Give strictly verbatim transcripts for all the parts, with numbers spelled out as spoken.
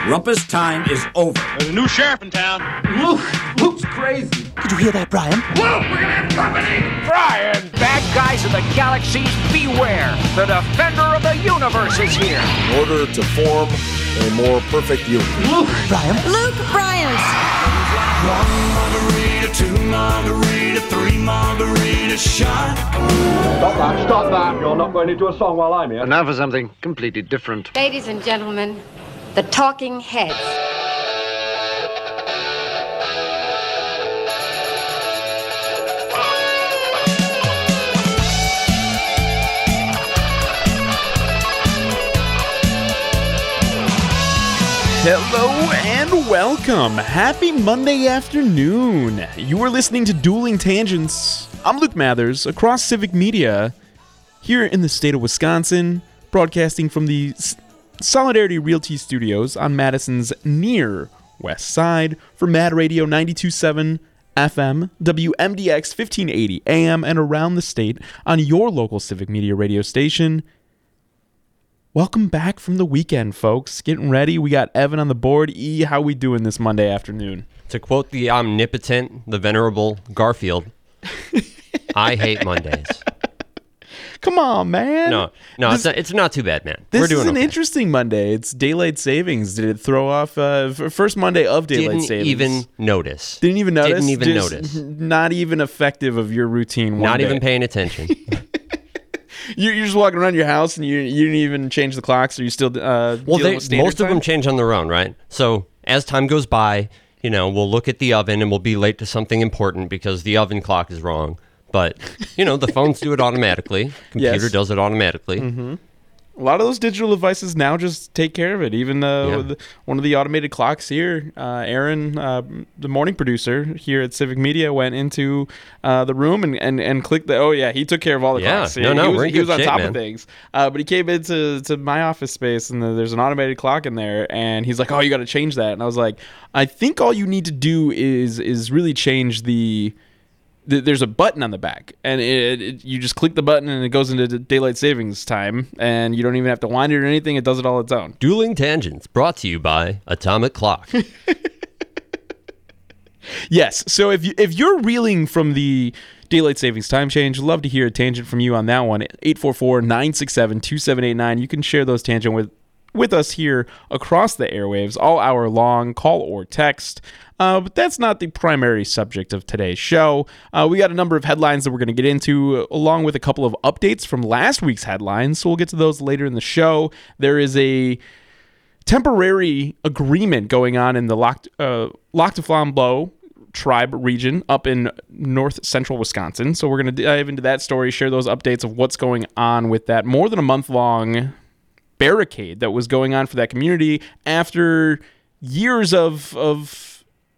Rumpus time is over. There's a new sheriff in town. Luke! Luke's crazy. Did you hear that, Brian? Luke, we're gonna have company! Brian! Bad guys of the galaxies, beware! The defender of the universe is here! In order to form a more perfect union. Luke! Brian? Luke Bryant! One margarita, two margarita, three margarita shot. Stop that, stop that. You're not going into a song while I'm here. And now for something completely different. Ladies and gentlemen, the Talking Heads. Hello and welcome. Happy Monday afternoon. You are listening to Dueling Tangents. I'm Luke Mathers, across Civic Media, here in the state of Wisconsin, broadcasting from the S- Solidarity Realty Studios on Madison's near west side for Mad Radio ninety-two point seven F M, W M D X fifteen eighty A M, and around the state on your local Civic Media radio station. Welcome back from the weekend, folks. Getting ready. We got Evan on the board. E, how we doing this Monday afternoon? To quote the omnipotent, the venerable Garfield, I hate Mondays. Come on, man. No, no, this, it's, not, it's not too bad, man. This We're doing is an okay. interesting Monday. It's daylight savings. Did it throw off uh, first Monday of daylight Didn't savings? even notice. Didn't even notice. Didn't even Just notice. Not even effective of your routine. One Not day. even paying attention. You're, you're just walking around your house and you you didn't even change the clocks. Are you still uh, Well, they, with most time? of them change on their own, right? So as time goes by, you know, we'll look at the oven and we'll be late to something important because the oven clock is wrong. But, you know, the phones do it automatically. Computer Yes. does it automatically. Mm-hmm. A lot of those digital devices now just take care of it. Even uh, Yeah. with one of the automated clocks here, uh, Aaron, uh, the morning producer here at Civic Media, went into uh, the room and, and, and clicked the. Oh yeah, he took care of all the Yeah. clocks. No, he no, was, we're in he was good on shape, top man. of things. Uh, but he came into to my office space and there's an automated clock in there, and he's like, "Oh, you got to change that." And I was like, "I think all you need to do is is really change the." There's a button on the back, and it, it, you just click the button, and it goes into daylight savings time, and you don't even have to wind it or anything. It does it all its own. Dueling Tangents, brought to you by Atomic Clock. Yes. So if you if you're reeling from the daylight savings time change, love to hear a tangent from you on that one. eight four four, nine six seven, two seven eight nine. You can share those tangent with with us here across the airwaves all hour long, call or text. Uh, but that's not the primary subject of today's show. Uh, we got a number of headlines that we're going to get into, uh, along with a couple of updates from last week's headlines. So we'll get to those later in the show. There is a temporary agreement going on in the Lac, uh, Lac du Flambeau tribe region up in north central Wisconsin. So we're going to dive into that story, share those updates of what's going on with that more than a month long barricade that was going on for that community after years of of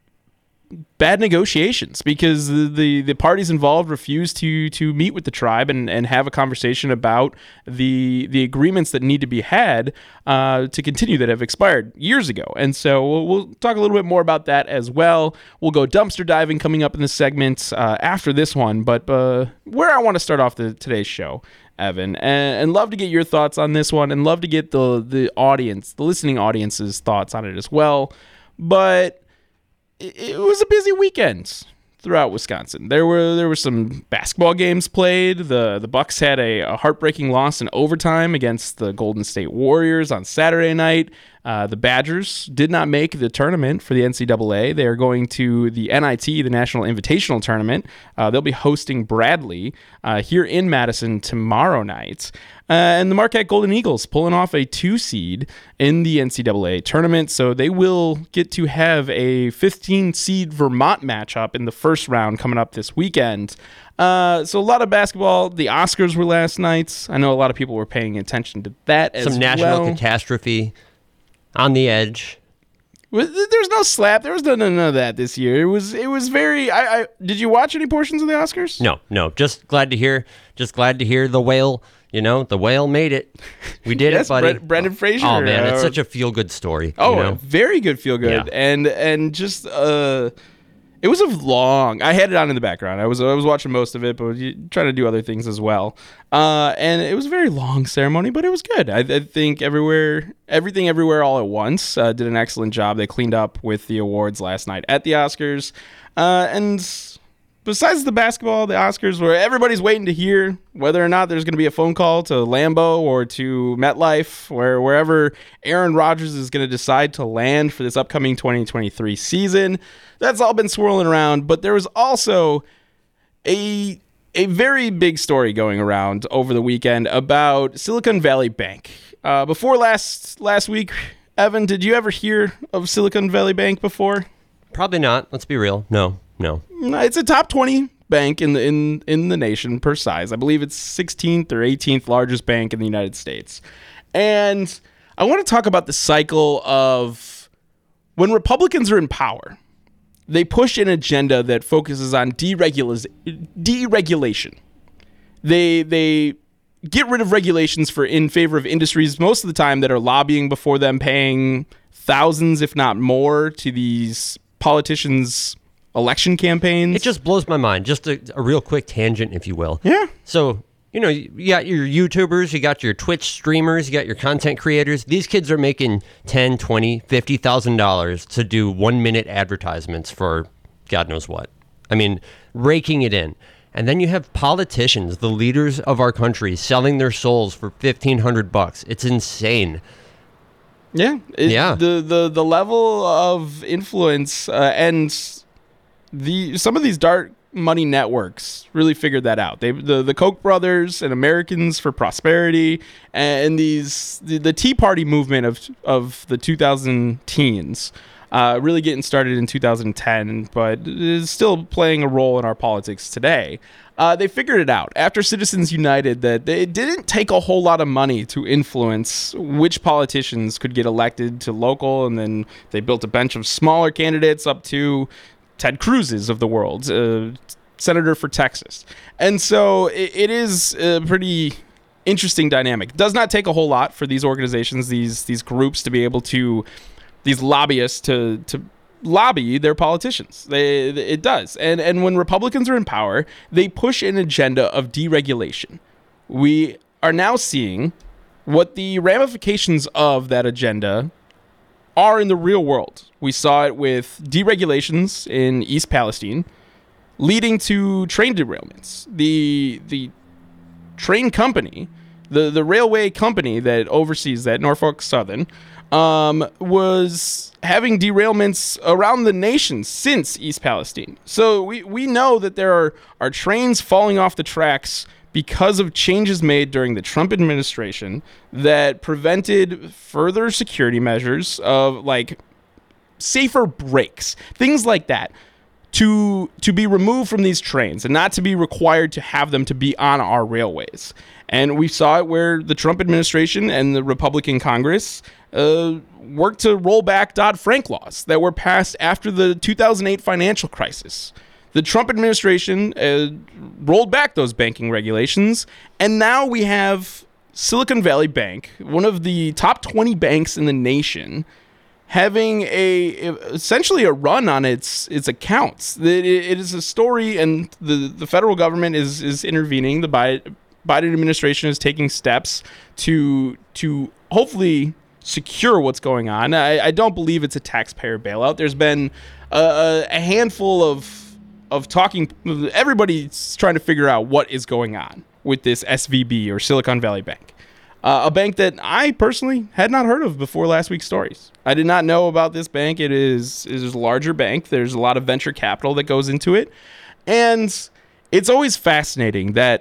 bad negotiations, because the, the, the parties involved refused to to meet with the tribe and, and have a conversation about the the agreements that need to be had uh, to continue that have expired years ago. And so we'll, we'll talk a little bit more about that as well. We'll go dumpster diving coming up in this segment uh, after this one. But uh, where I want to start off the, today's show, Evan, and, and love to get your thoughts on this one, and love to get the the audience, the listening audience's thoughts on it as well. But it, it was a busy weekend throughout Wisconsin. There were there were some basketball games played. The the Bucks had a, a heartbreaking loss in overtime against the Golden State Warriors on Saturday night. Uh, the Badgers did not make the tournament for the N C double A. They are going to the N I T, the National Invitational Tournament. Uh, they'll be hosting Bradley uh, here in Madison tomorrow night. Uh, and the Marquette Golden Eagles pulling off a two seed in the N C double A tournament. So they will get to have a fifteen seed Vermont matchup in the first round coming up this weekend. Uh, so a lot of basketball. The Oscars were last night. I know a lot of people were paying attention to that as well. Some national catastrophe on the edge. There's no slap. There was none, none of that this year. It was it was very. I, I did you watch any portions of the Oscars? No, no. Just glad to hear. Just glad to hear the whale. You know, the whale made it. We did yes, it, buddy. Bre- Brendan Fraser. Oh man, it's uh, such a feel good story. Oh, you know? very good feel good, Yeah. and and just uh, It was a long. I had it on in the background. I was I was watching most of it, but trying to do other things as well. Uh, and it was a very long ceremony, but it was good. I, I think everywhere, everything, everywhere, all at once uh, did an excellent job. They cleaned up with the awards last night at the Oscars. Uh, and besides the basketball, the Oscars, where everybody's waiting to hear whether or not there's going to be a phone call to Lambeau or to MetLife, where wherever Aaron Rodgers is going to decide to land for this upcoming twenty twenty-three season. That's all been swirling around, but there was also a a very big story going around over the weekend about Silicon Valley Bank. Uh, before last last week, Evan, did you ever hear of Silicon Valley Bank before? Probably not. Let's be real. No, no. No, it's a top twenty bank in the in, in the nation per size. I believe it's sixteenth or eighteenth largest bank in the United States. And I want to talk about the cycle of when Republicans are in power. They push an agenda that focuses on deregula- deregulation. They they get rid of regulations for in favor of industries most of the time that are lobbying before them, paying thousands, if not more, to these politicians' election campaigns. It just blows my mind. Just a, a real quick tangent, if you will. Yeah. So, you know, you got your YouTubers, you got your Twitch streamers, you got your content creators. These kids are making ten, twenty, fifty thousand dollars to do one minute advertisements for God knows what. I mean, raking it in. And then you have politicians, the leaders of our country, selling their souls for fifteen hundred bucks. It's insane. Yeah. It, yeah. The, the the level of influence uh, and the some of these dark money networks really figured that out. They the, the Koch brothers and Americans for Prosperity and these the, the Tea Party movement of of the two thousand teens uh, really getting started in two thousand ten, but is still playing a role in our politics today. Uh, they figured it out after Citizens United that they didn't take a whole lot of money to influence which politicians could get elected to local, and then they built a bench of smaller candidates up to Ted Cruz's of the world, uh, senator for Texas. And so it, it is a pretty interesting dynamic. It does not take a whole lot for these organizations, these these groups to be able to, these lobbyists to to lobby their politicians. They, it does. And, and when Republicans are in power, they push an agenda of deregulation. We are now seeing what the ramifications of that agenda are in the real world. We saw it with deregulations in East Palestine, leading to train derailments. The the train company, the, the railway company that oversees that, Norfolk Southern, um, was having derailments around the nation since East Palestine. So we, we know that there are, are trains falling off the tracks because of changes made during the Trump administration that prevented further security measures of like safer brakes, things like that, to to be removed from these trains and not to be required to have them to be on our railways. And we saw it where the Trump administration and the Republican Congress uh, worked to roll back Dodd-Frank laws that were passed after the two thousand eight financial crisis. The Trump administration uh, rolled back those banking regulations, and now we have Silicon Valley Bank, one of the top twenty banks in the nation, having a essentially a run on its its accounts. It, it is a story, and the, the federal government is is intervening. The Biden, Biden administration is taking steps to to hopefully secure what's going on. I, I don't believe it's a taxpayer bailout. There's been a, a handful of of talking. Everybody's trying to figure out what is going on with this S V B or Silicon Valley Bank. Uh, a bank that I personally had not heard of before last week's stories. I did not know about this bank. It is, it is a larger bank. There's a lot of venture capital that goes into it. And it's always fascinating that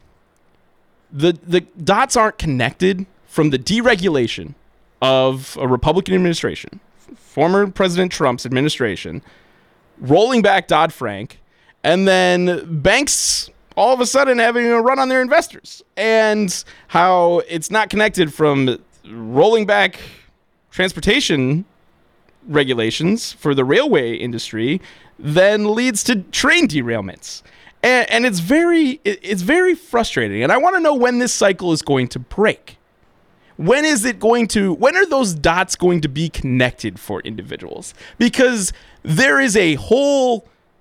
the the dots aren't connected from the deregulation of a Republican administration, former President Trump's administration, rolling back Dodd-Frank, and then banks all of a sudden having a run on their investors, and how it's not connected from rolling back transportation regulations for the railway industry then leads to train derailments. And, and it's very it's very frustrating. And I want to know when this cycle is going to break. When is it going to, when are those dots going to be connected for individuals? Because there is a whole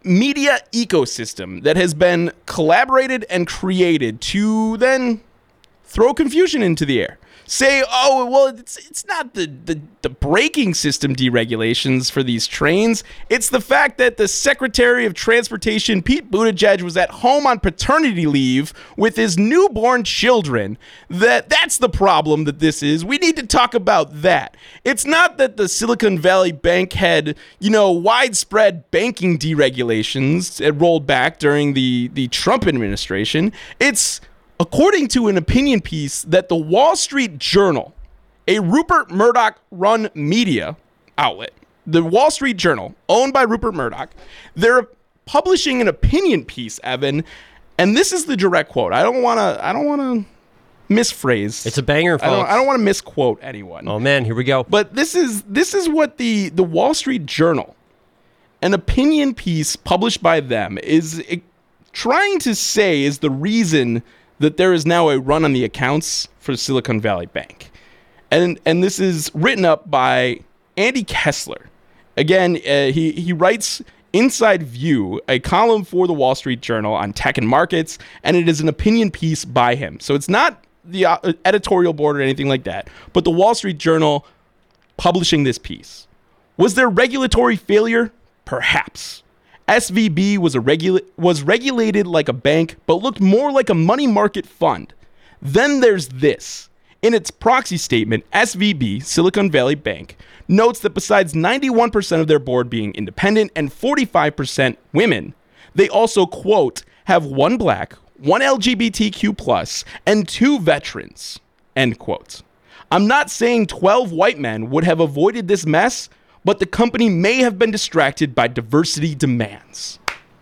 media ecosystem that has been collaborated and created to then throw confusion into the air. Say, oh, well, it's it's not the, the, the braking system deregulations for these trains. It's the fact that the Secretary of Transportation, Pete Buttigieg, was at home on paternity leave with his newborn children. That That's the problem that this is. We need to talk about that. It's not that the Silicon Valley Bank had, you know, widespread banking deregulations it rolled back during the, the Trump administration. It's according to an opinion piece that the Wall Street Journal, a Rupert Murdoch-run media outlet, the Wall Street Journal, owned by Rupert Murdoch, they're publishing an opinion piece, Evan, and this is the direct quote. I don't want to. I don't want to misphrase. It's a banger, folks. I don't, I don't want to misquote anyone. Oh man, here we go. But this is this is what the the Wall Street Journal, an opinion piece published by them, is it, trying to say is the reason that there is now a run on the accounts for Silicon Valley Bank. And and this is written up by Andy Kessler. Again, uh, he, he writes Inside View, a column for the Wall Street Journal on tech and markets, and it is an opinion piece by him. So it's not the uh, editorial board or anything like that, but the Wall Street Journal publishing this piece. Was there regulatory failure? Perhaps. S V B was a regula- was regulated like a bank, but looked more like a money market fund. Then there's this. In its proxy statement, S V B, Silicon Valley Bank, notes that besides ninety-one percent of their board being independent and forty-five percent women, they also, quote, have one black, one L G B T Q plus, and two veterans, end quote. I'm not saying twelve white men would have avoided this mess, but the company may have been distracted by diversity demands.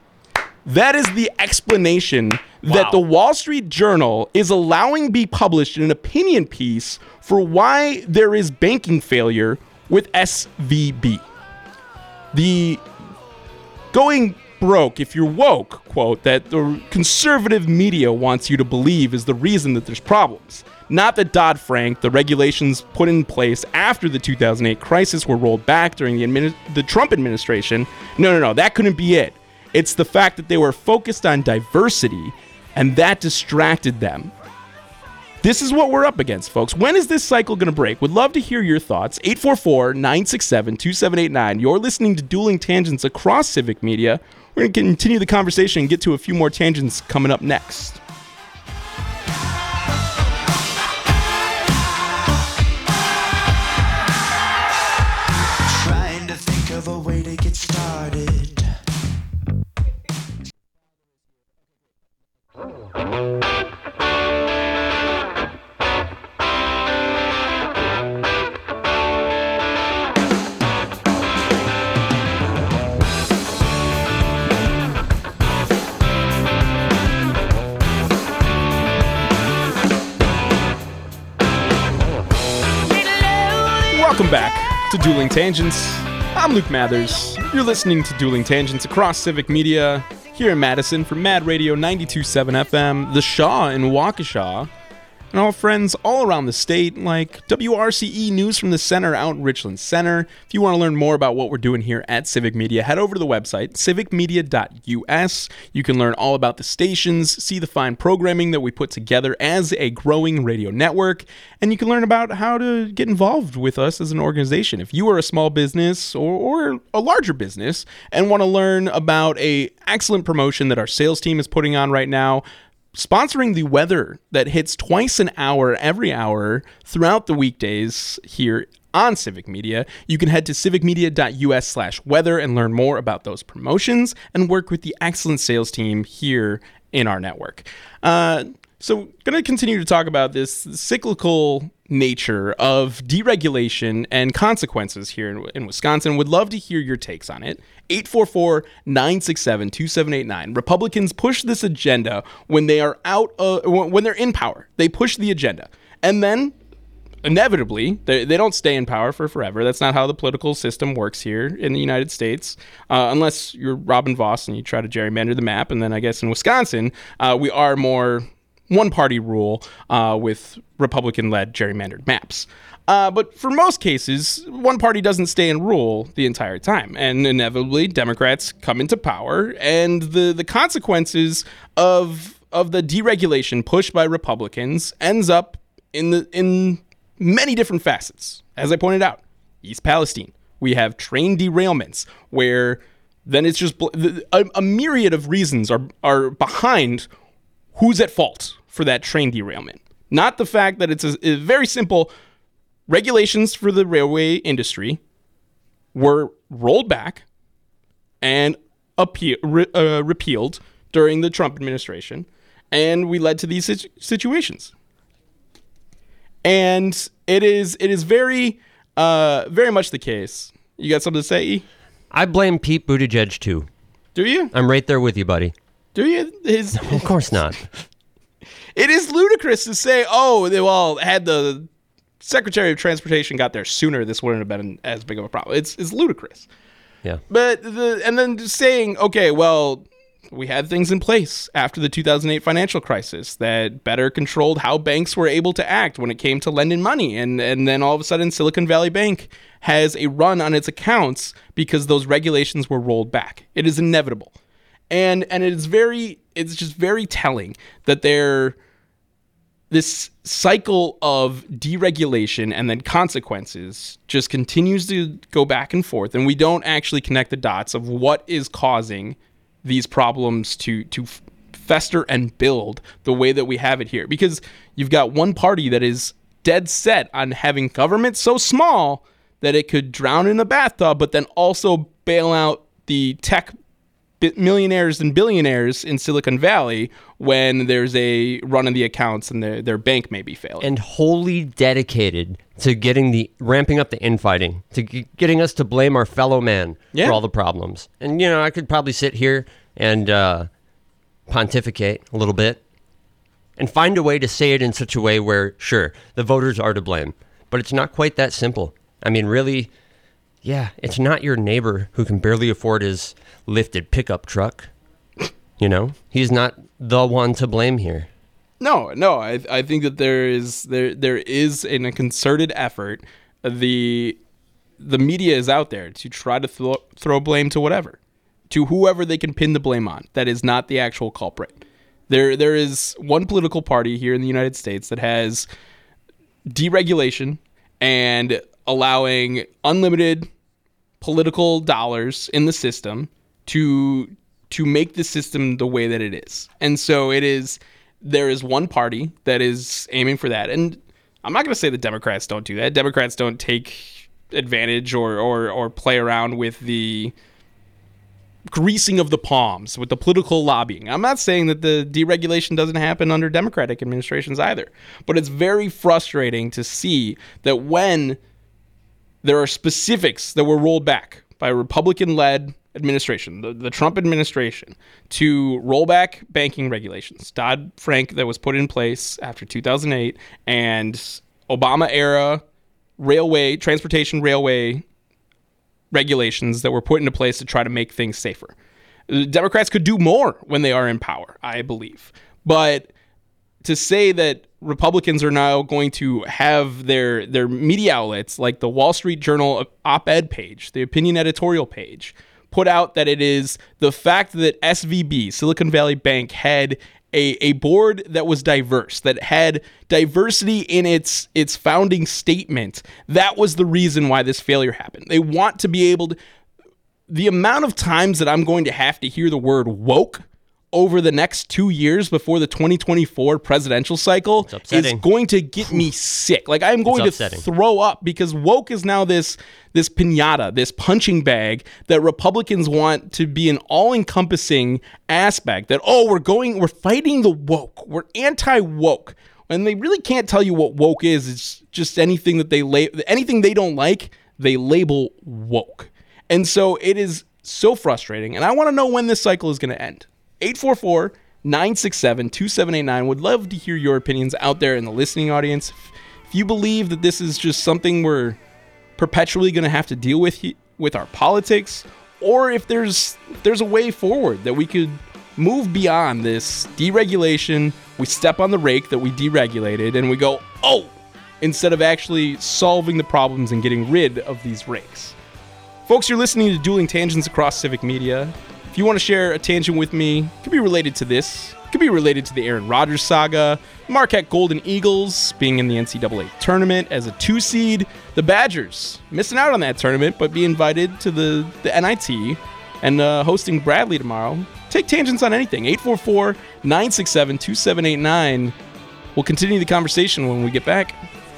That is the explanation wow. that the Wall Street Journal is allowing be published in an opinion piece for why there is banking failure with S V B. The going broke if you're woke quote that the conservative media wants you to believe is the reason that there's problems. Not that Dodd-Frank, the regulations put in place after the two thousand eight crisis, were rolled back during the, admini- the Trump administration. No, no, no, that couldn't be it. It's the fact that they were focused on diversity, and that distracted them. This is what we're up against, folks. When is this cycle going to break? Would love to hear your thoughts. eight four four, nine six seven, two seven eight nine. You're listening to Dueling Tangents across Civic Media. We're going to continue the conversation and get to a few more tangents coming up next. Of a way to get started. Welcome back to Dueling Tangents. I'm Luke Mathers. You're listening to Dueling Tangents across Civic Media here in Madison from Mad Radio ninety-two point seven F M, The Shaw in Waukesha, and all friends all around the state like W R C E News from the Center out in Richland Center. If you want to learn more about what we're doing here at Civic Media, head over to the website, civic media dot U S. You can learn all about the stations, see the fine programming that we put together as a growing radio network, and you can learn about how to get involved with us as an organization. If you are a small business or, or a larger business and want to learn about a excellent promotion that our sales team is putting on right now, sponsoring the weather that hits twice an hour every hour throughout the weekdays here on Civic Media, you can head to civic media dot U S slash weather and learn more about those promotions and work with the excellent sales team here in our network. Uh, so going to continue to talk about this cyclical nature of deregulation and consequences here in, in Wisconsin. Would love to hear your takes on it. eight four four, nine six seven, two seven eight nine. Republicans push this agenda when they are out, uh, when they're in power. They push the agenda. And then, inevitably, they, they don't stay in power for forever. That's not how the political system works here in the United States, uh, unless you're Robin Vos and you try to gerrymander the map. And then I guess in Wisconsin, uh, we are more one-party rule uh, with Republican-led gerrymandered maps. Uh, but for most cases, one party doesn't stay in rule the entire time, and inevitably Democrats come into power, and the, the consequences of of the deregulation pushed by Republicans ends up in the in many different facets. As I pointed out, East Palestine, we have train derailments where then it's just a, a myriad of reasons are are behind who's at fault for that train derailment. Not the fact that it's a, a very simple regulations for the railway industry were rolled back and appeal, re, uh, repealed during the Trump administration, and we led to these situ- situations. And it is it is very, uh, very much the case. You got something to say, E? I blame Pete Buttigieg, too. Do you? I'm right there with you, buddy. Do you? His, of course not. It is ludicrous to say, oh, they all had the Secretary of Transportation got there sooner, this wouldn't have been as big of a problem. It's it's ludicrous. Yeah. But the and then just saying, okay, well, we had things in place after the two thousand eight financial crisis that better controlled how banks were able to act when it came to lending money. And, and then all of a sudden, Silicon Valley Bank has a run on its accounts because those regulations were rolled back. It is inevitable. And and it is very, it's just very telling that they're, this cycle of deregulation and then consequences just continues to go back and forth. And we don't actually connect the dots of what is causing these problems to to fester and build the way that we have it here. Because you've got one party that is dead set on having government so small that it could drown in a bathtub, but then also bail out the tech millionaires and billionaires in Silicon Valley when there's a run on the accounts and their, their bank may be failing. And wholly dedicated to getting the ramping up the infighting, to g- getting us to blame our fellow man yeah. for all the problems. And, you know, I could probably sit here and uh, pontificate a little bit and find a way to say it in such a way where, sure, the voters are to blame. But it's not quite that simple. I mean, really, yeah, it's not your neighbor who can barely afford his lifted pickup truck. You know, he's not the one to blame here. No, no, I I think that there is there there is in a concerted effort. The the media is out there to try to throw, throw blame to whatever, to whoever they can pin the blame on. That is not the actual culprit. There there is one political party here in the United States that has deregulation and allowing unlimited political dollars in the system to to make the system the way that it is. And so it is, there is one party that is aiming for that. And I'm not going to say the Democrats don't do that. Democrats don't take advantage or, or, or play around with the greasing of the palms, with the political lobbying. I'm not saying that the deregulation doesn't happen under Democratic administrations either. But it's very frustrating to see that when there are specifics that were rolled back by a Republican-led administration, the, the Trump administration, to roll back banking regulations, Dodd-Frank that was put in place after two thousand eight, and Obama-era railway, transportation railway regulations that were put into place to try to make things safer. The Democrats could do more when they are in power, I believe. But to say that Republicans are now going to have their their media outlets like the Wall Street Journal op-ed page, the opinion editorial page, put out that it is the fact that S V B, Silicon Valley Bank, had a, a board that was diverse, that had diversity in its its founding statement. That was the reason why this failure happened. They want to be able to... The amount of times that I'm going to have to hear the word woke over the next two years before the twenty twenty-four presidential cycle is going to get me sick. Like, I'm going to throw up, because woke is now this this piñata, this punching bag that Republicans want to be an all-encompassing aspect. That, oh, we're going, we're fighting the woke. We're anti-woke. And they really can't tell you what woke is. It's just anything that they la- anything they don't like, they label woke. And so it is so frustrating. And I want to know when this cycle is going to end. eight four four, nine six seven, two seven eight nine. Would love to hear your opinions out there in the listening audience. If, if you believe that this is just something we're perpetually going to have to deal with with our politics, or if there's if there's a way forward that we could move beyond this deregulation. We step on the rake that we deregulated and we go, oh, instead of actually solving the problems and getting rid of these rakes. Folks, you're listening to Dueling Tangents across Civic Media. If you want to share a tangent with me, it could be related to this. It could be related to the Aaron Rodgers saga, Marquette Golden Eagles being in the N C double A tournament as a two seed, the Badgers missing out on that tournament but be invited to the, the N I T and uh, hosting Bradley tomorrow. Take tangents on anything. eight four four, nine six seven, two seven eight nine. We'll continue the conversation when we get back.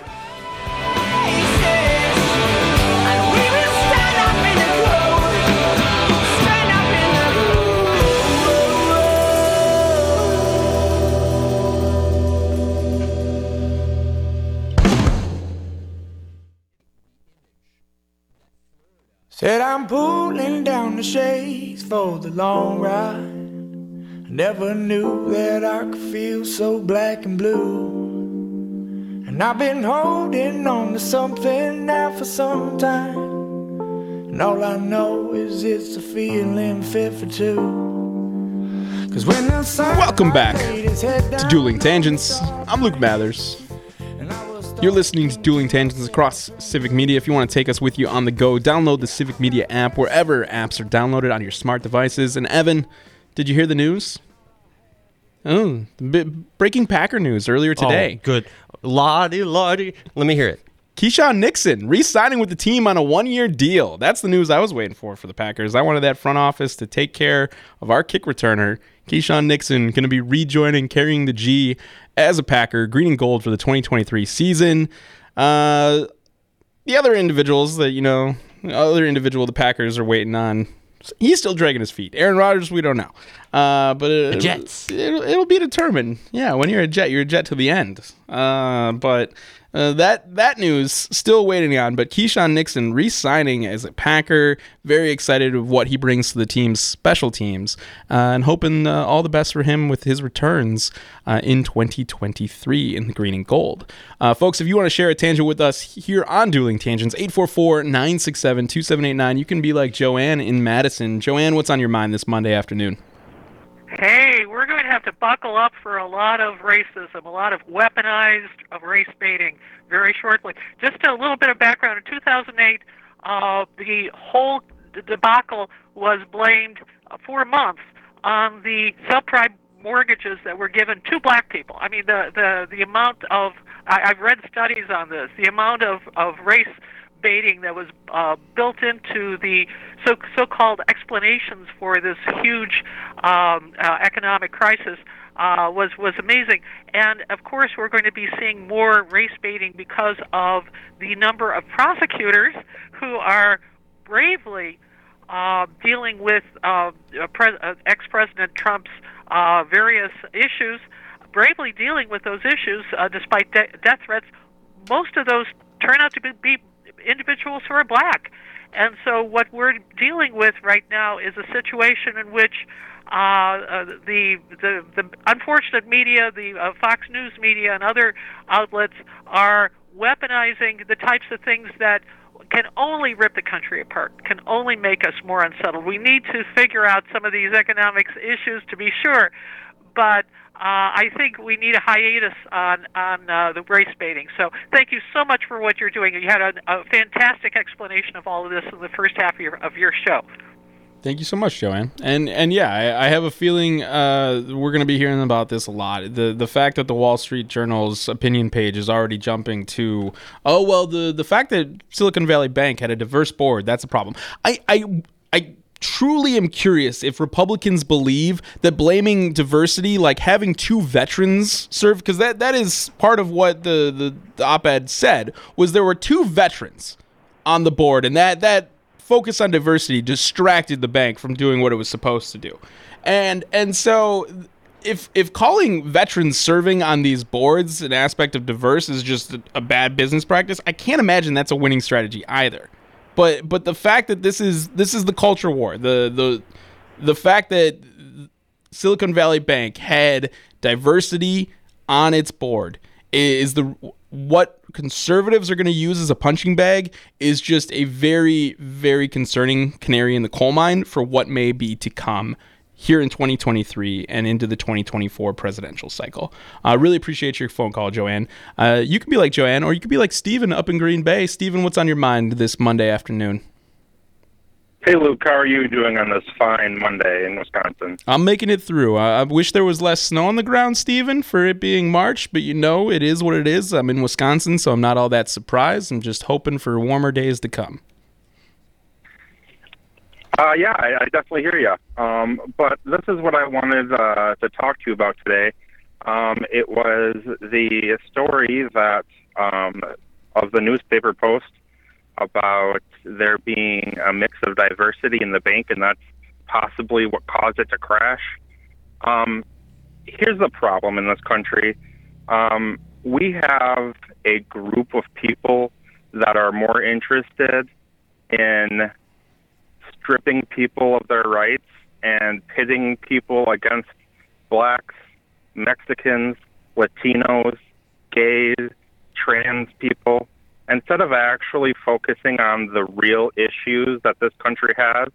Said I'm pulling down the shades for the long ride. Never knew that I could feel so black and blue. And I've been holding on to something now for some time. And all I know is it's a feeling fit for two. 'Cause when the sun Welcome back to Dueling Tangents. I'm Luke Mathers. You're listening to Dueling Tangents across Civic Media. If you want to take us with you on the go, download the Civic Media app wherever apps are downloaded on your smart devices. And Evan, did you hear the news? Oh, b- breaking Packer news earlier today. Oh, good. Lottie, Lottie. Let me hear it. Keyshawn Nixon re-signing with the team on a one-year deal. That's the news I was waiting for for the Packers. I wanted that front office to take care of our kick returner. Keyshawn Nixon going to be rejoining, carrying the G as a Packer, green and gold for the twenty twenty-three season. Uh, the other individuals that, you know, the other individual the Packers are waiting on, he's still dragging his feet. Aaron Rodgers, we don't know. Uh, but it, the Jets. It'll, it'll be determined. Yeah, when you're a Jet, you're a Jet to the end. Uh, but uh, that that news still waiting on. But Keyshawn Nixon re-signing as a Packer, very excited of what he brings to the team's special teams, uh, and hoping uh, all the best for him with his returns uh, in twenty twenty-three in the green and gold. Uh, folks, if you want to share a tangent with us here on Dueling Tangents, eight four four, nine six seven, two seven eight nine. You can be like Joanne in Madison. Joanne, what's on your mind this Monday afternoon? Hey, we're going to have to buckle up for a lot of racism, a lot of weaponized of race baiting very shortly. Just a little bit of background. In two thousand eight, uh, the whole debacle was blamed for months on the subprime mortgages that were given to black people. I mean, the, the, the amount of, I, I've read studies on this, the amount of, of race baiting that was uh, built into the so, so-called explanations for this huge um, uh, economic crisis uh, was was amazing. And of course, we're going to be seeing more race baiting because of the number of prosecutors who are bravely uh, dealing with uh, Pre- uh, ex-President Trump's uh, various issues, bravely dealing with those issues uh, despite de- death threats. Most of those turn out to be, be individuals who are black. And so what we're dealing with right now is a situation in which uh, uh, the, the the unfortunate media, the uh, Fox News media and other outlets are weaponizing the types of things that can only rip the country apart, can only make us more unsettled. We need to figure out some of these economics issues, to be sure, but Uh, I think we need a hiatus on on uh, the race baiting. So thank you so much for what you're doing. You had a, a fantastic explanation of all of this in the first half of your of your show. Thank you so much, Joanne. And and yeah, I, I have a feeling uh, we're going to be hearing about this a lot. The the fact that the Wall Street Journal's opinion page is already jumping to, oh well, the the fact that Silicon Valley Bank had a diverse board, that's a problem. I I I. truly am curious if Republicans believe that blaming diversity, like having two veterans serve, because that, that is part of what the, the, the op-ed said, was there were two veterans on the board, and that, that focus on diversity distracted the bank from doing what it was supposed to do. And and so if if calling veterans serving on these boards an aspect of diverse is just a, a bad business practice, I can't imagine that's a winning strategy either. But but the fact that this is this is the culture war, the the the fact that Silicon Valley Bank had diversity on its board is the what conservatives are going to use as a punching bag is just a very very concerning canary in the coal mine for what may be to come here in twenty twenty-three and into the twenty twenty-four presidential cycle. I uh, really appreciate your phone call, Joanne. Uh, you can be like Joanne, or you could be like Steven up in Green Bay. Steven, what's on your mind this Monday afternoon? Hey, Luke, how are you doing on this fine Monday in Wisconsin? I'm making it through. I, I wish there was less snow on the ground, Steven, for it being March, but you know, it is what it is. I'm in Wisconsin, so I'm not all that surprised. I'm just hoping for warmer days to come. Uh, yeah, I, I definitely hear you. Um, but this is what I wanted uh, to talk to you about today. Um, it was the story that um, of the newspaper post about there being a mix of diversity in the bank, and that's possibly what caused it to crash. Um, here's the problem in this country. Um, we have a group of people that are more interested in stripping people of their rights and pitting people against blacks, Mexicans, Latinos, gays, trans people, instead of actually focusing on the real issues that this country has.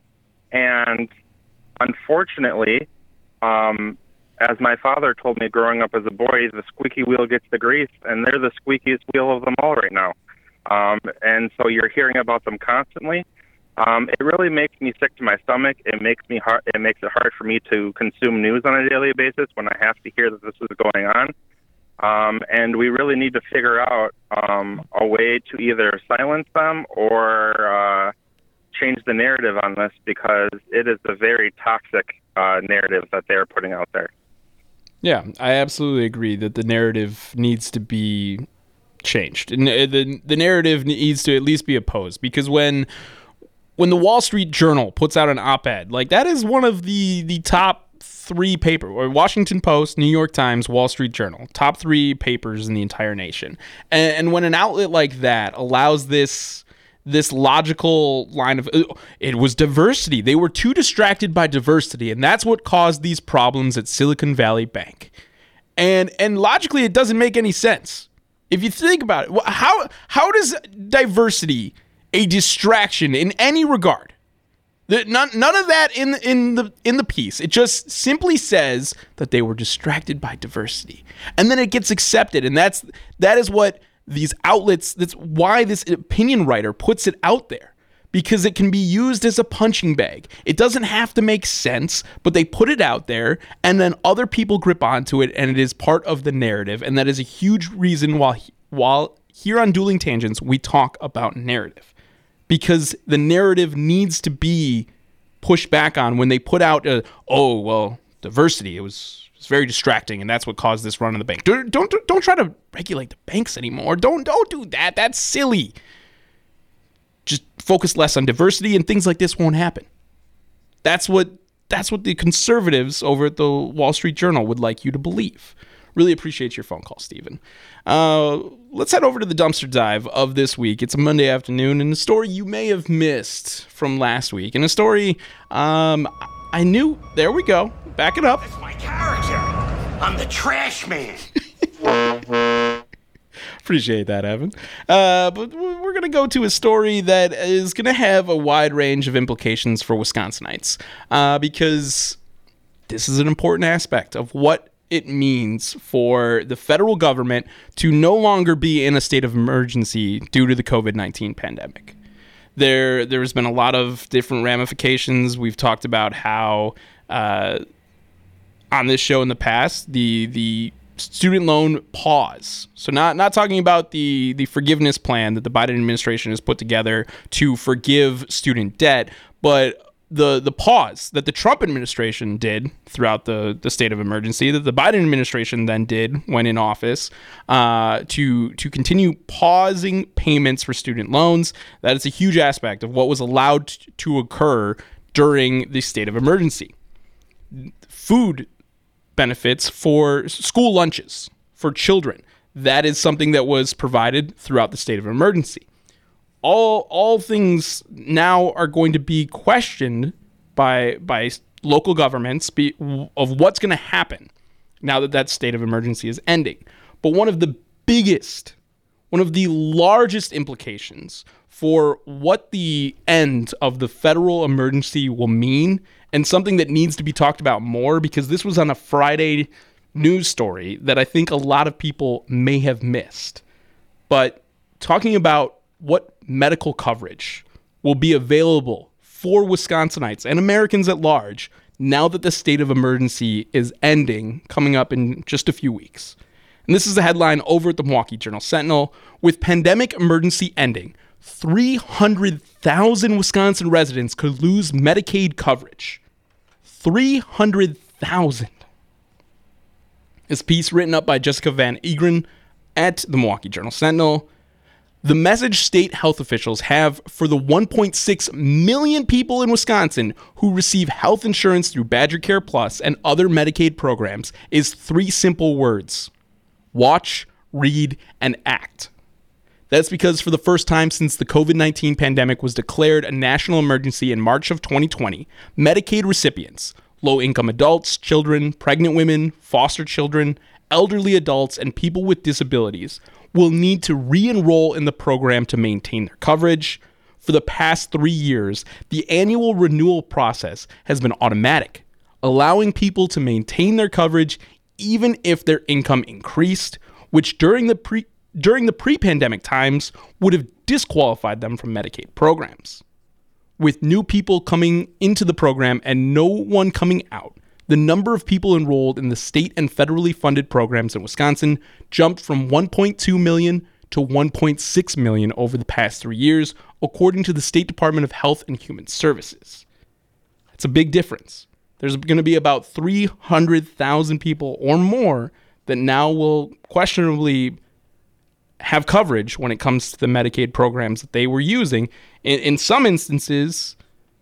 And unfortunately, um, as my father told me growing up as a boy, the squeaky wheel gets the grease, and they're the squeakiest wheel of them all right now. Um, and so you're hearing about them constantly. Um, it really makes me sick to my stomach. It makes me hard, it makes it hard for me to consume news on a daily basis when I have to hear that this is going on. Um, and we really need to figure out um, a way to either silence them or uh, change the narrative on this, because it is a very toxic uh, narrative that they're putting out there. Yeah, I absolutely agree that the narrative needs to be changed. And the the narrative needs to at least be opposed, because when when the Wall Street Journal puts out an op-ed, like that is one of the the top three papers, or Washington Post, New York Times, Wall Street Journal, top three papers in the entire nation. And, and when an outlet like that allows this this logical line of, it was diversity. They were too distracted by diversity, and that's what caused these problems at Silicon Valley Bank. And and logically, it doesn't make any sense. If you think about it, how how does diversity a distraction in any regard? The, none, none of that in in the in the piece. It just simply says that they were distracted by diversity, and then it gets accepted, and that's that is what these outlets. That's why this opinion writer puts it out there, because it can be used as a punching bag. It doesn't have to make sense, but they put it out there, and then other people grip onto it, and it is part of the narrative, and that is a huge reason why while here on Dueling Tangents we talk about narrative. Because the narrative needs to be pushed back on when they put out, a, oh, well, diversity, it was, it was very distracting, and that's what caused this run on the bank. Don't, don't don't try to regulate the banks anymore. Don't don't do that. That's silly. Just focus less on diversity, and things like this won't happen. That's what that's what the conservatives over at the Wall Street Journal would like you to believe. Really appreciate your phone call, Steven. Uh, let's head over to the dumpster dive of this week. It's a Monday afternoon, and a story you may have missed from last week. And a story um, I knew... There we go. Back it up. That's my character. I'm the trash man. Appreciate that, Evan. Uh, but we're going to go to a story that is going to have a wide range of implications for Wisconsinites. Uh, because this is an important aspect of what it means for the federal government to no longer be in a state of emergency due to the covid nineteen pandemic. There, there's been a lot of different ramifications. We've talked about how uh, on this show in the past, the the student loan pause. So not not talking about the the forgiveness plan that the Biden administration has put together to forgive student debt, but the the pause that the Trump administration did throughout the, the state of emergency, that the Biden administration then did when in office, uh, to to continue pausing payments for student loans. That is a huge aspect of what was allowed to occur during the state of emergency. Food benefits for school lunches for children. That is something that was provided throughout the state of emergency. All all things now are going to be questioned by by local governments be, of what's going to happen now that that state of emergency is ending. But one of the biggest, one of the largest implications for what the end of the federal emergency will mean and something that needs to be talked about more because this was on a Friday news story that I think a lot of people may have missed. But talking about what medical coverage will be available for Wisconsinites and Americans at large now that the state of emergency is ending, coming up in just a few weeks. And this is a headline over at the Milwaukee Journal-Sentinel. With pandemic emergency ending, three hundred thousand Wisconsin residents could lose Medicaid coverage. three hundred thousand. This piece written up by Jessica Van Egren at the Milwaukee Journal-Sentinel. The message state health officials have for the one point six million people in Wisconsin who receive health insurance through Badger Care Plus and other Medicaid programs is three simple words: watch, read, and act. That's because for the first time since the covid nineteen pandemic was declared a national emergency in March of twenty twenty, Medicaid recipients, low-income adults, children, pregnant women, foster children, elderly adults, and people with disabilities will need to re-enroll in the program to maintain their coverage. For the past three years, the annual renewal process has been automatic, allowing people to maintain their coverage even if their income increased, which during the pre during the pre-pandemic times would have disqualified them from Medicaid programs. With new people coming into the program and no one coming out, the number of people enrolled in the state and federally funded programs in Wisconsin jumped from one point two million to one point six million over the past three years, according to the State Department of Health and Human Services. That's a big difference. There's going to be about three hundred thousand people or more that now will questionably have coverage when it comes to the Medicaid programs that they were using. In, in some instances,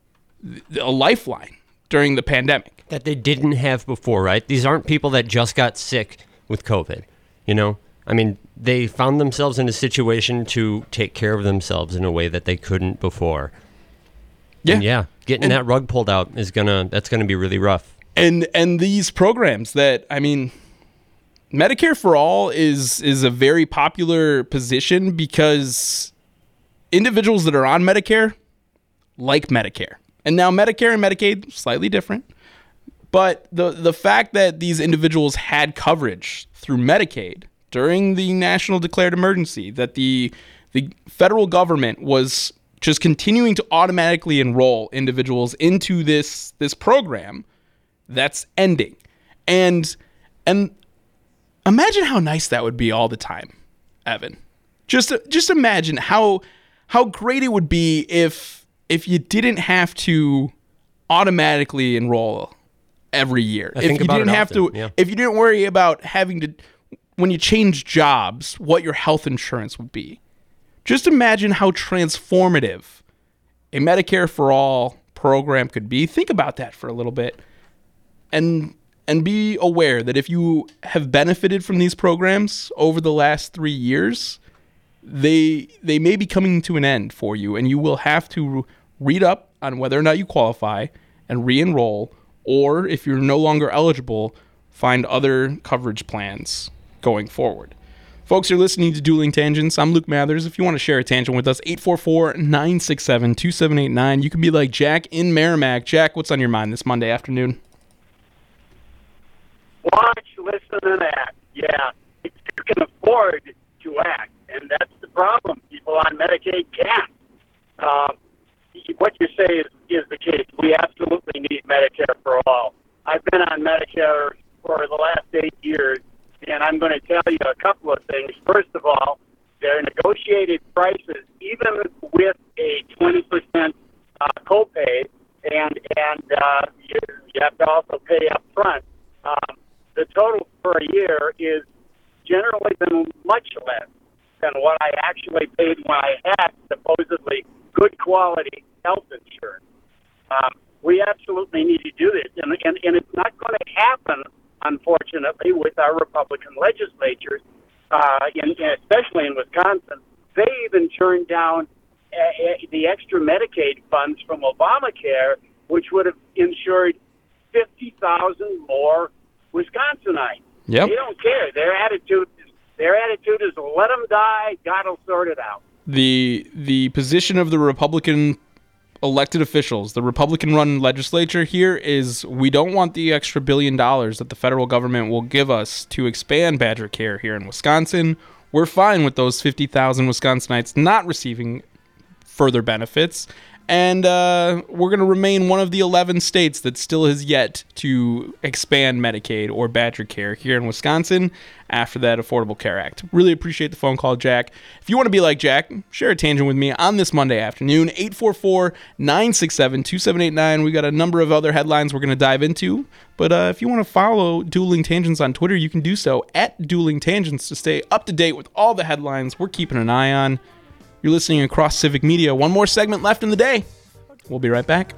a lifeline during the pandemic. That they didn't have before, right? These aren't people that just got sick with COVID, you know? I mean, they found themselves in a situation to take care of themselves in a way that they couldn't before. Yeah. And yeah, getting and, that rug pulled out is gonna, that's gonna be really rough. And and these programs that, I mean, Medicare for All is is a very popular position because individuals that are on Medicare like Medicare. And now Medicare and Medicaid, slightly different. But the the fact that these individuals had coverage through Medicaid during the national declared emergency, that the the federal government was just continuing to automatically enroll individuals into this this program, that's ending. And and imagine how nice that would be all the time, Evan. Just just imagine how how great it would be if if you didn't have to automatically enroll every year. I if think you about didn't it have often, to yeah. if you didn't worry about having to, when you change jobs, what your health insurance would be. Just imagine how transformative a Medicare for All program could be. Think about that for a little bit. And and be aware that if you have benefited from these programs over the last three years, they they may be coming to an end for you, and you will have to read up on whether or not you qualify and re-enroll, or if you're no longer eligible, find other coverage plans going forward. Folks, you're listening to Dueling Tangents. I'm Luke Mathers. If you want to share a tangent with us, eight four four, nine six seven, two seven eight nine. You can be like Jack in Merrimack. Jack, what's on your mind this Monday afternoon? Watch, listen, and act. Yeah, you can afford to act, and that's the problem. People on Medicaid can't. Uh, what you say is, is the case. We absolutely need Medicare for all. I've been on Medicare for the last eight years, and I'm going to tell you a couple of things. First of all, they're negotiated prices, even with a twenty percent uh, copay, and and uh, you, you have to also pay up front. Um, the total for a year is generally been much less than what I actually paid when I had supposedly good quality health insurance. Um, we absolutely need to do this, and, and, and it's not going to happen, unfortunately, with our Republican legislatures, uh, in, especially in Wisconsin. They even turned down uh, the extra Medicaid funds from Obamacare, which would have insured fifty thousand more Wisconsinites. Yep. They don't care. Their attitude, their attitude is let them die. God will sort it out. The the position of the Republican elected officials, the Republican-run legislature here, is we don't want the extra billion dollars that the federal government will give us to expand Badger Care here in Wisconsin. We're fine with those fifty thousand Wisconsinites not receiving further benefits, and uh, we're going to remain one of the eleven states that still has yet to expand Medicaid or Badger Care here in Wisconsin after that Affordable Care Act. Really appreciate the phone call, Jack. If you want to be like Jack, share a tangent with me on this Monday afternoon, eight four four, nine six seven, two seven eight nine. We got a number of other headlines we're going to dive into, but uh, if you want to follow Dueling Tangents on Twitter, you can do so at Dueling Tangents to stay up to date with all the headlines we're keeping an eye on. You're listening across Civic Media. One more segment left in the day. We'll be right back.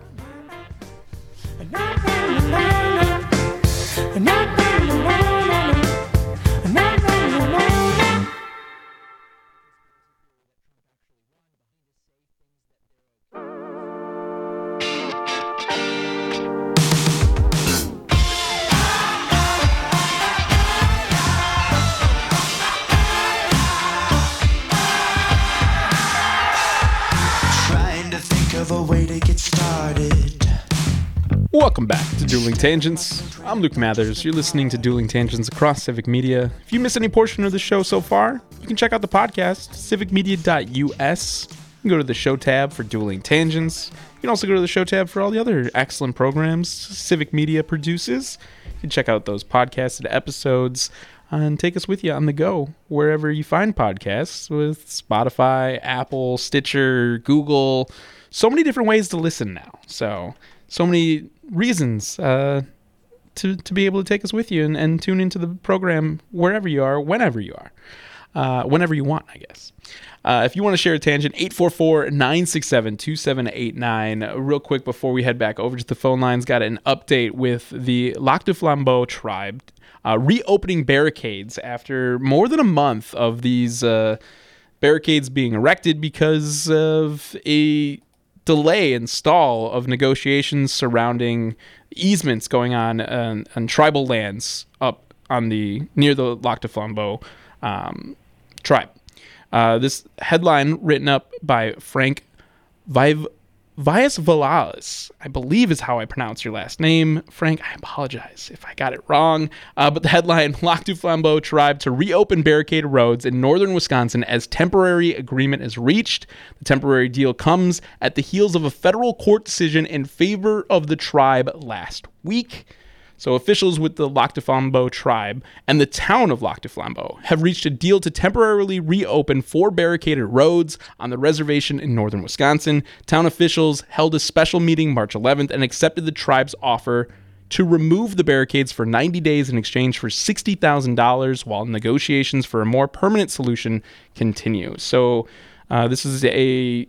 Welcome back to Dueling Tangents. I'm Luke Mathers. You're listening to Dueling Tangents across Civic Media. If you miss any portion of the show so far, you can check out the podcast, civic media dot u s. You can go to the show tab for Dueling Tangents. You can also go to the show tab for all the other excellent programs Civic Media produces. You can check out those podcasted episodes and take us with you on the go wherever you find podcasts with Spotify, Apple, Stitcher, Google. So many different ways to listen now. So, so many reasons uh, to to be able to take us with you and, and tune into the program wherever you are, whenever you are, uh, whenever you want, I guess. Uh, if you want to share a tangent, eight four four, nine six seven, two seven eight nine. Real quick before we head back over to the phone lines, got an update with the Lac du Flambeau tribe uh, reopening barricades after more than a month of these uh, barricades being erected because of a delay and stall of negotiations surrounding easements going on on, on tribal lands up on the near the Lac du Flambeau um, tribe. Uh, this headline written up by Frank Vive, Vias-Valalis, I believe is how I pronounce your last name. Frank, I apologize if I got it wrong. Uh, but the headline, Lac du Flambeau tribe to reopen barricaded roads in northern Wisconsin as temporary agreement is reached. The temporary deal comes at the heels of a federal court decision in favor of the tribe last week. So officials with the Lac du Flambeau tribe and the town of Lac du Flambeau have reached a deal to temporarily reopen four barricaded roads on the reservation in northern Wisconsin. Town officials held a special meeting March eleventh and accepted the tribe's offer to remove the barricades for ninety days in exchange for sixty thousand dollars while negotiations for a more permanent solution continue. So uh, this is a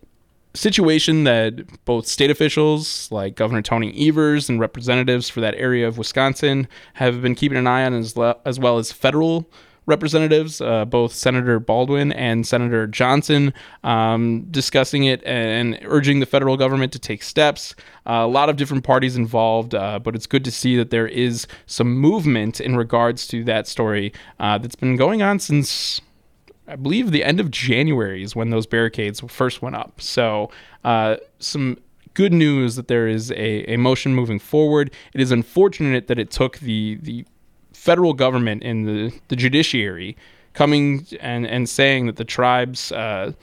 situation that both state officials like Governor Tony Evers and representatives for that area of Wisconsin have been keeping an eye on, as, le- as well as federal representatives, uh, both Senator Baldwin and Senator Johnson, um, discussing it and urging the federal government to take steps. Uh, a lot of different parties involved, uh, but it's good to see that there is some movement in regards to that story uh, that's been going on since, I believe, the end of January is when those barricades first went up. So uh, some good news that there is a, a motion moving forward. It is unfortunate that it took the the federal government and the, the judiciary coming and, and saying that the tribes, uh,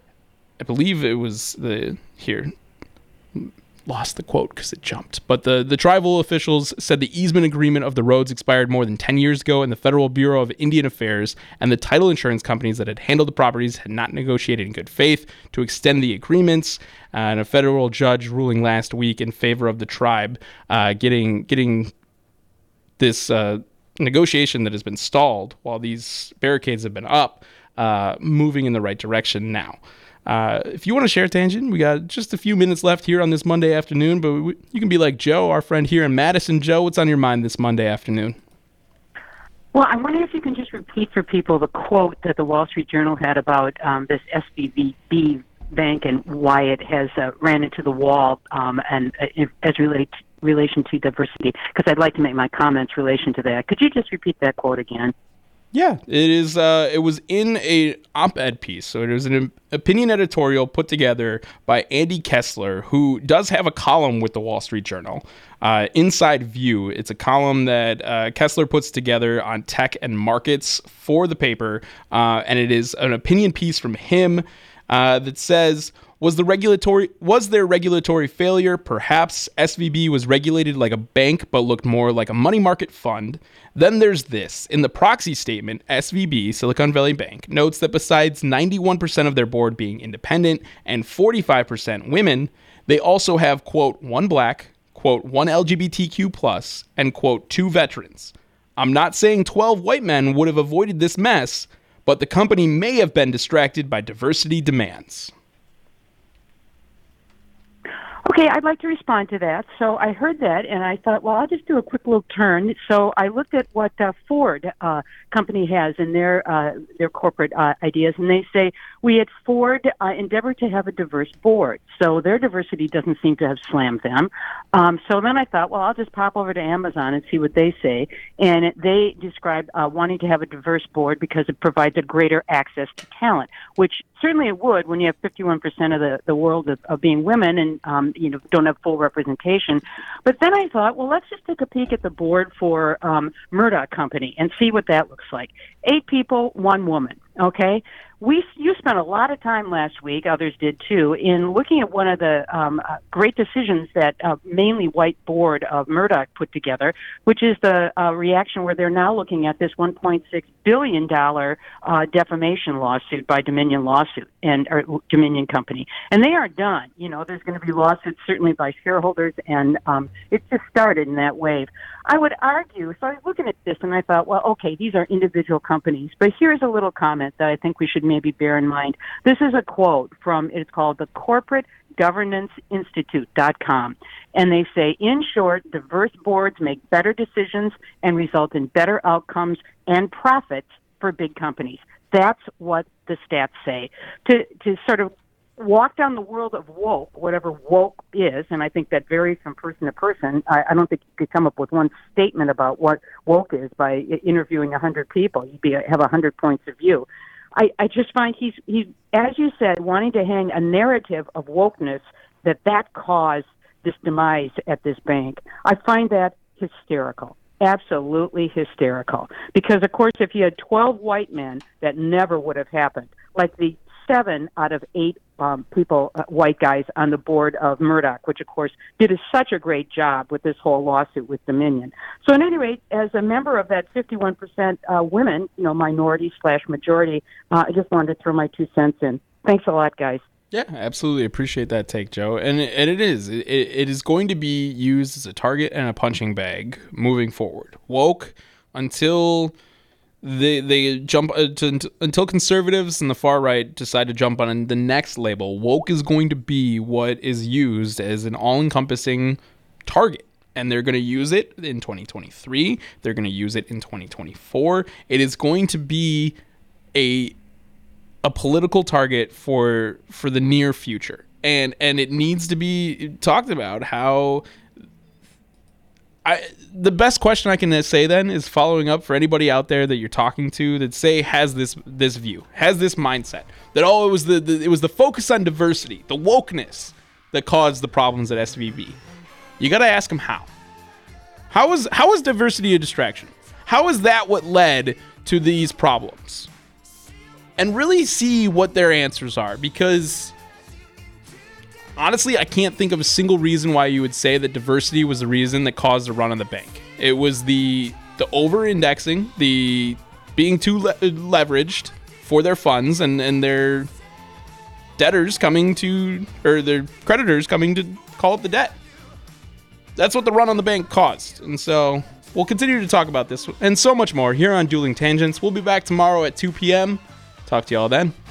I believe it was the, here, lost the quote because it jumped. But the, the tribal officials said the easement agreement of the roads expired more than ten years ago, and the Federal Bureau of Indian Affairs and the title insurance companies that had handled the properties had not negotiated in good faith to extend the agreements. Uh, and a federal judge ruling last week in favor of the tribe, uh, getting getting this uh, negotiation that has been stalled while these barricades have been up, uh, moving in the right direction now. Uh, if you want to share a tangent, we got just a few minutes left here on this Monday afternoon, but we, you can be like Joe, our friend here in Madison. Joe, what's on your mind this Monday afternoon? Well, I wonder if you can just repeat for people the quote that the Wall Street Journal had about um, this S V B bank and why it has uh, ran into the wall um, and uh, as relate, relation to diversity, because I'd like to make my comments relation to that. Could you just repeat that quote again? Yeah, it is. Uh, it was in a op-ed piece, so it was an opinion editorial put together by Andy Kessler, who does have a column with the Wall Street Journal. Uh, Inside View. It's a column that uh, Kessler puts together on tech and markets for the paper, uh, and it is an opinion piece from him uh, that says, Was the regulatory was there regulatory failure? Perhaps S V B was regulated like a bank but looked more like a money market fund. Then there's this. In the proxy statement, S V B, Silicon Valley Bank, notes that besides ninety-one percent of their board being independent and forty-five percent women, they also have, quote, one black, quote, one L G B T Q plus, and, quote, two veterans. I'm not saying twelve white men would have avoided this mess, but the company may have been distracted by diversity demands. Okay, I'd like to respond to that. So I heard that, and I thought, well, I'll just do a quick little turn. So I looked at what uh, Ford uh, company has in their uh, their corporate uh, ideas, and they say we at Ford uh, endeavor to have a diverse board. So their diversity doesn't seem to have slammed them. Um, so then I thought, well, I'll just pop over to Amazon and see what they say. And it, they describe uh, wanting to have a diverse board because it provides a greater access to talent, which certainly it would when you have fifty-one percent of the, the world of, of being women and, um, you know, don't have full representation. But then I thought, well, let's just take a peek at the board for um, Murdoch Company and see what that looks like. Eight people, one woman, okay? We You spent a lot of time last week, others did too, in looking at one of the um, uh, great decisions that uh, mainly white board of Murdoch put together, which is the uh, reaction where they're now looking at this one point six billion dollars uh, defamation lawsuit by Dominion Lawsuit and or Dominion Company. And they aren't done. You know, there's going to be lawsuits certainly by shareholders, and um, it's just started in that wave. I would argue, so I was looking at this and I thought, well, okay, these are individual companies, but here's a little comment that I think we should maybe bear in mind. This is a quote from, it's called the Corporate Governance Institute dot com. And they say, in short, diverse boards make better decisions and result in better outcomes and profits for big companies. That's what the stats say. To, to sort of walk down the world of woke, whatever woke is, and I think that varies from person to person. I, I don't think you could come up with one statement about what woke is by interviewing a hundred people. You'd be have a hundred points of view. I, I just find he's he's as you said, wanting to hang a narrative of wokeness that that caused this demise at this bank. I find that hysterical. Absolutely hysterical. Because, of course, if you had twelve white men, that never would have happened. Like the seven out of eight um, people, uh, white guys, on the board of Murdoch, which, of course, did a, such a great job with this whole lawsuit with Dominion. So, at any rate, as a member of that fifty-one percent uh, women, you know, minority slash majority, uh, I just wanted to throw my two cents in. Thanks a lot, guys. Yeah, absolutely appreciate that take, Joe. And it, and it is. It, it is going to be used as a target and a punching bag moving forward. Woke until they they jump uh, to, until conservatives and the far right decide to jump on the next label. Woke is going to be what is used as an all-encompassing target. And they're going to use it in twenty twenty-three. They're going to use it in twenty twenty-four. It is going to be a a political target for for the near future, and and it needs to be talked about. How I the best question I can say then is following up for anybody out there that you're talking to that say has this this view, has this mindset that oh it was the, the it was the focus on diversity, the wokeness that caused the problems at S V B. You got to ask them how. How is how is diversity a distraction? How is that what led to these problems? And really see what their answers are, because honestly, I can't think of a single reason why you would say that diversity was the reason that caused the run on the bank. It was the the over-indexing, the being too le- leveraged for their funds, and, and their debtors coming to, or their creditors coming to call up the debt. That's what the run on the bank caused. And so we'll continue to talk about this and so much more here on Dueling Tangents. We'll be back tomorrow at two p.m. Talk to you all then.